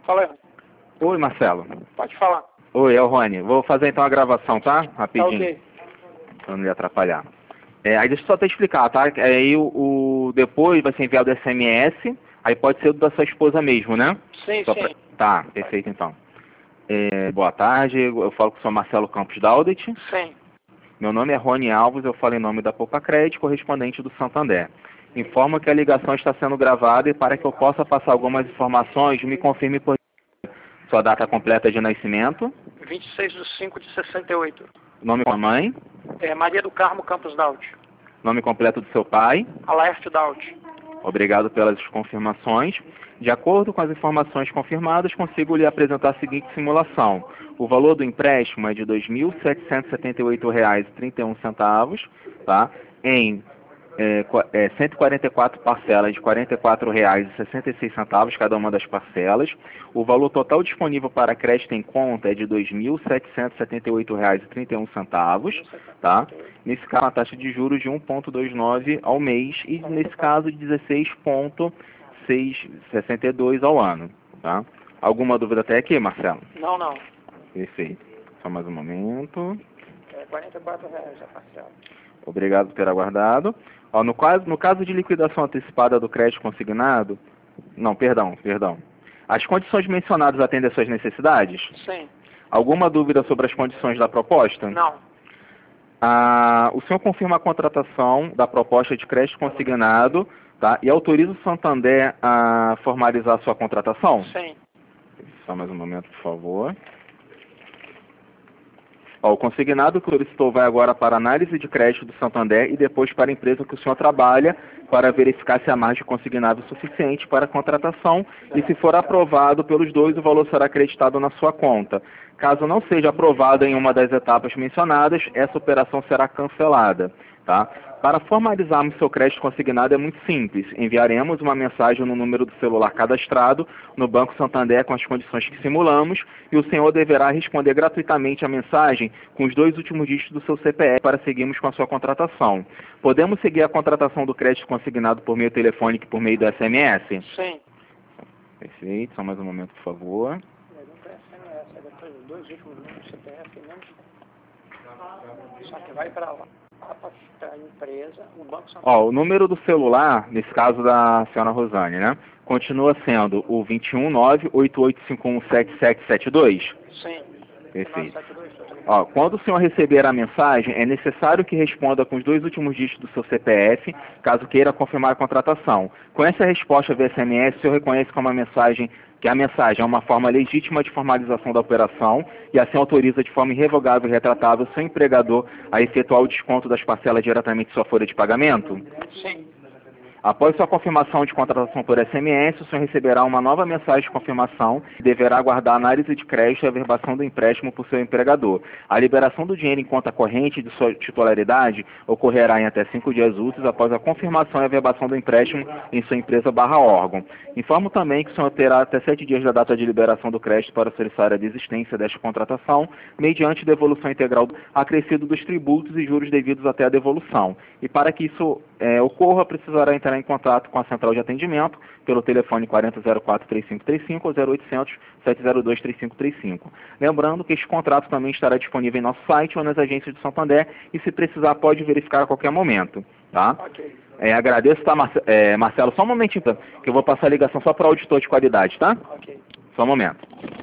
Fala aí. Oi, Marcelo. Pode falar. Oi, é o Rony. Vou fazer então a gravação, tá? Rapidinho. Tá ok. Pra não lhe atrapalhar. Aí deixa eu só te explicar, tá? Aí depois vai ser enviado o SMS, aí pode ser o da sua esposa mesmo, né? Sim, Só sim. Tá, perfeito então. Boa tarde, eu falo com o senhor Marcelo Campos Daudet. Sim. Meu nome é Rony Alves, eu falo em nome da Poupa Crédito, correspondente do Santander. Informo que a ligação está sendo gravada e para que eu possa passar algumas informações, me confirme por sua data completa de nascimento, 26/5/68. nome da mãe, Maria do Carmo Campos Daut. nome completo do seu pai. Alaerte Daut. Obrigado pelas confirmações. De acordo com as informações confirmadas, consigo lhe apresentar a seguinte simulação. O valor do empréstimo é de R$ 2.778,31, tá? Em 144 parcelas de R$ 44,66 cada uma das parcelas. O valor total disponível para crédito em conta é de R$ 2.778,31, tá? Nesse caso, a taxa de juros de 1,29 ao mês e nesse caso de 16,662 ao ano, tá? Alguma dúvida até aqui, Marcelo? Não, não. Perfeito. Só mais um momento. R$ 44 a parcela. Obrigado por ter aguardado. No caso de liquidação antecipada do crédito consignado, não, perdão. As condições mencionadas atendem às suas necessidades? Sim. Alguma dúvida sobre as condições da proposta? Não. O senhor confirma a contratação da proposta de crédito consignado, tá? E autoriza o Santander a formalizar a sua contratação? Sim. Só mais um momento, por favor. O consignado que solicitou vai agora para análise de crédito do Santander e depois para a empresa que o senhor trabalha para verificar se a margem consignável é suficiente para a contratação e se for aprovado pelos dois, o valor será acreditado na sua conta. Caso não seja aprovado em uma das etapas mencionadas, essa operação será cancelada, tá? Para formalizarmos seu crédito consignado é muito simples. Enviaremos uma mensagem no número do celular cadastrado no Banco Santander com as condições que simulamos e o senhor deverá responder gratuitamente a mensagem com os 2 últimos dígitos do seu CPF para seguirmos com a sua contratação. Podemos seguir a contratação do crédito consignado por meio telefônico e por meio do SMS? Sim. Perfeito. Só mais um momento, por favor. Pergunta SMS, depois os 2 últimos números do CPF mesmo. Só que vai para lá. Para a empresa, o Banco Santander. O número do celular, nesse caso da senhora Rosane, né? Continua sendo o 21988517772? Sim. Perfeito. 972. Quando o senhor receber a mensagem, é necessário que responda com os 2 últimos dígitos do seu CPF, caso queira confirmar a contratação. Com essa resposta via SMS, o senhor reconhece como que a mensagem é uma forma legítima de formalização da operação e assim autoriza de forma irrevogável e retratável seu empregador a efetuar o desconto das parcelas diretamente de sua folha de pagamento? Sim. Após sua confirmação de contratação por SMS, o senhor receberá uma nova mensagem de confirmação e deverá aguardar a análise de crédito e a averbação do empréstimo por seu empregador. A liberação do dinheiro em conta corrente de sua titularidade ocorrerá em até 5 dias úteis após a confirmação e averbação do empréstimo em sua empresa/órgão. Informo também que o senhor terá até 7 dias da data de liberação do crédito para solicitar a desistência desta contratação, mediante devolução integral acrescido dos tributos e juros devidos até a devolução. E para que isso ocorra, precisará entrar em contato com a central de atendimento pelo telefone 4004-3535 ou 0800-702-3535. Lembrando que este contrato também estará disponível em nosso site ou nas agências do Santander e, se precisar, pode verificar a qualquer momento, tá? Ok. Agradeço, tá, Marcelo? Só um momentinho, que eu vou passar a ligação só para o auditor de qualidade, tá? Ok. Só um momento.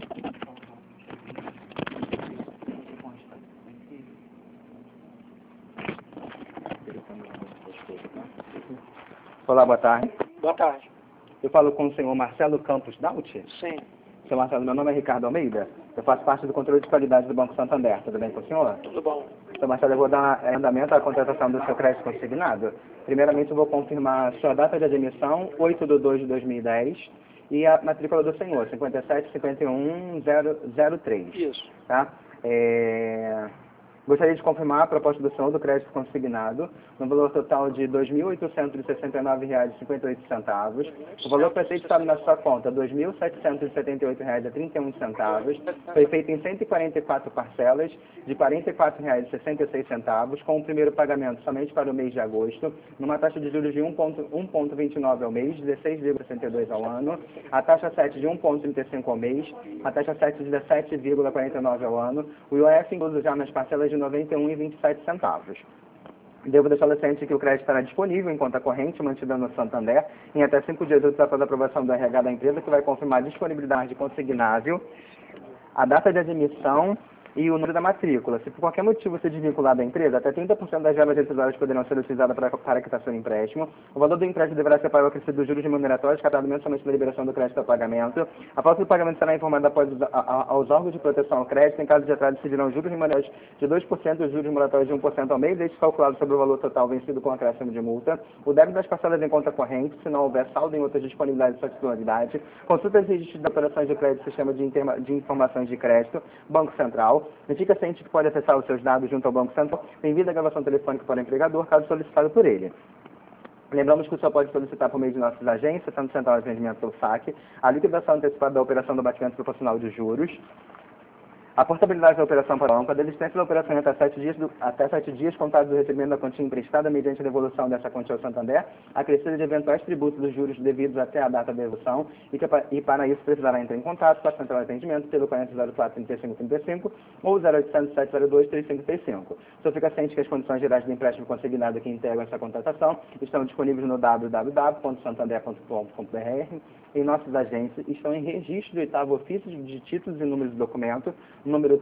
Olá, boa tarde. Boa tarde. Eu falo com o senhor Marcelo Campos Daudet? Sim. Senhor Marcelo, meu nome é Ricardo Almeida. Eu faço parte do controle de qualidade do Banco Santander. Tudo bem com o senhor? Tudo bom. Senhor Marcelo, eu vou dar andamento à contratação do seu crédito consignado. Primeiramente, eu vou confirmar sua data de admissão, 8/2/2010, e a matrícula do senhor, 5751003. Isso. Tá? Gostaria de confirmar a proposta do senhor do crédito consignado no valor total de R$ 2.869,58. O valor preceitado na sua conta, R$ 2.778,31. Foi feito em 144 parcelas de R$ 44,66, com o primeiro pagamento somente para o mês de agosto, numa taxa de juros de 1,29 ao mês, 16,62 ao ano, a taxa 7 de 1,35 ao mês, a taxa 7 de 17,49 ao ano, o IOF incluso já nas parcelas de R$ 91,27. Devo deixar ciente que o crédito estará disponível em conta corrente mantida no Santander em até 5 dias úteis após a aprovação do RH da empresa, que vai confirmar a disponibilidade de consignável, a data de admissão e o número da matrícula. Se por qualquer motivo ser desvinculado da empresa, até 30% das verbas decisórias poderão ser utilizadas para quitação do empréstimo. O valor do empréstimo deverá ser pago ao acrescido dos juros remuneratórios, catado mensalmente da liberação do crédito a pagamento. A falta do pagamento será informada aos órgãos de proteção ao crédito. Em caso de atraso, decidirão juros remuneratórios de 2% e os juros moratórios de 1% ao mês, desde calculado sobre o valor total vencido com acréscimo de multa. O débito das parcelas em conta corrente, se não houver saldo em outras disponibilidades de sua titularidade. Consulta os registros de operações de crédito, sistema de informações de crédito, Banco Central. Fica ciente que pode acessar os seus dados junto ao Banco Central, envia a gravação telefônica para o empregador, caso solicitado por ele. Lembramos que o senhor pode solicitar por meio de nossas agências, tanto Central de Atendimento ou SAC, a liquidação antecipada da operação do abatimento proporcional de juros, a portabilidade da operação para o banco, a desistência da operação em até 7 dias contados do recebimento da quantia emprestada mediante a devolução dessa quantia ao Santander, a crescida de eventuais tributos dos juros devidos até a data da devolução, e para isso precisará entrar em contato com a Central de Atendimento pelo 4004-3535 ou 0800-702-3535. O senhor fica ciente que as condições gerais do empréstimo consignado que integram essa contratação estão disponíveis no www.santander.com.br. Em nossas agências estão em registro do 8º ofício de títulos e números de documento, número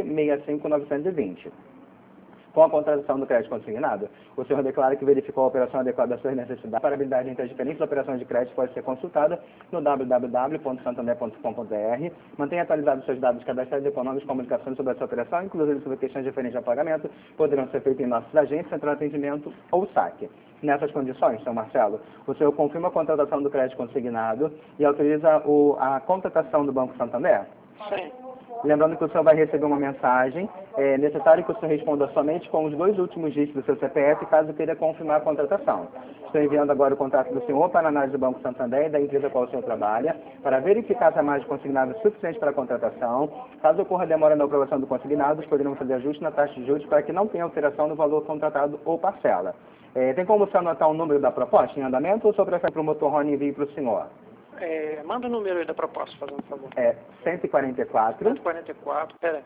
1365920. Com a contratação do crédito consignado, o senhor declara que verificou a operação adequada às suas necessidades. A parabilidade entre as diferentes operações de crédito pode ser consultada no www.santander.com.br. Mantenha atualizados seus dados cadastrais econômicos e comunicações sobre essa operação, inclusive sobre questões referentes ao pagamento, poderão ser feitas em nossas agências, Central de Atendimento ou SAC. Nessas condições, Sr. Marcelo, o senhor confirma a contratação do crédito consignado e autoriza a contratação do Banco Santander? Sim. Lembrando que o senhor vai receber uma mensagem, é necessário que o senhor responda somente com os 2 últimos dígitos do seu CPF, caso queira confirmar a contratação. Estou enviando agora o contato do senhor para a análise do Banco Santander e da empresa com a qual o senhor trabalha, para verificar se a margem consignada é suficiente para a contratação. Caso ocorra demora na aprovação do consignado, poderemos fazer ajuste na taxa de juros para que não tenha alteração no valor contratado ou parcela. Tem como o senhor anotar o número da proposta em andamento ou o senhor prefere para o motor Rony envie para o senhor? Manda o número aí da proposta, fazendo favor. 144. 144, pera.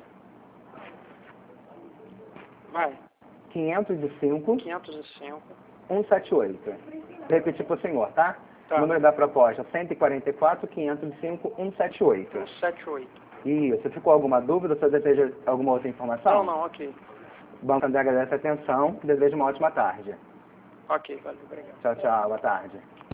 Vai. 505. 505. 178. Repetir para o senhor, tá? Tá. Número da proposta, 144, 505, 178. 178. Isso. Ficou alguma dúvida? Você deseja alguma outra informação? Não, ok. O Banco Santander agradece a atenção. Desejo uma ótima tarde. Ok, valeu, obrigado. Tchau, tchau. Boa tarde.